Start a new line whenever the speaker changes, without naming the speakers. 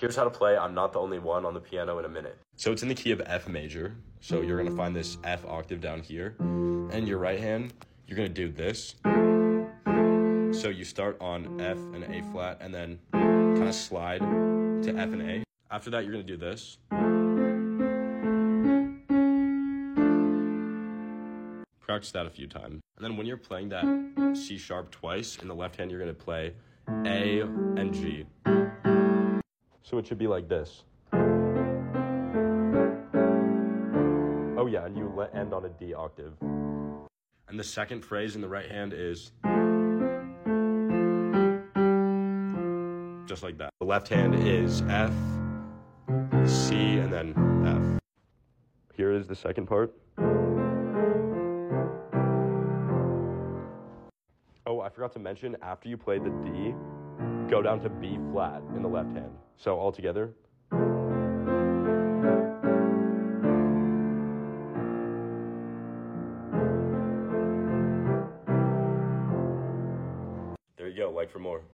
Here's how to play I'm Not the Only One on the piano in a minute. So it's in the key of F major. So you're gonna find this F octave down here. And your right hand, you're gonna do this. So you start on F and A flat and then kind of slide to F and A. After that, you're gonna do this. Practice that a few times. And then when you're playing that C sharp twice, in the left hand, you're gonna play A and G. So it should be like this. Oh yeah, and you end on a D octave. And the second phrase in the right hand is just like that. The left hand is F, C, and then F. Here is the second part. Oh, I forgot to mention, after you play the D, go down to B flat in the left hand. So all together. There you go, like for more.